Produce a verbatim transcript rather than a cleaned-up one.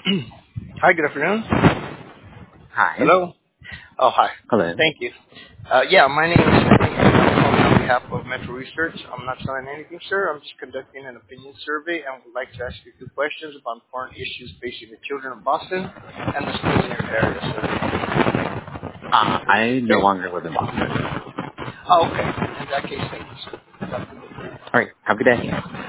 Hi, good afternoon. Hi. Hello. Oh, hi. Hello. Thank you. Uh, yeah, my name is Stanley. I'm calling on behalf of Metro Research. I'm not selling anything, sir. I'm just conducting an opinion survey and would like to ask you a few questions about important issues facing the children of Boston and the schools in your area, sir. Uh, I no Okay. longer live in Boston. Oh, okay. In that case, thank you, sir. All right. Have a good day.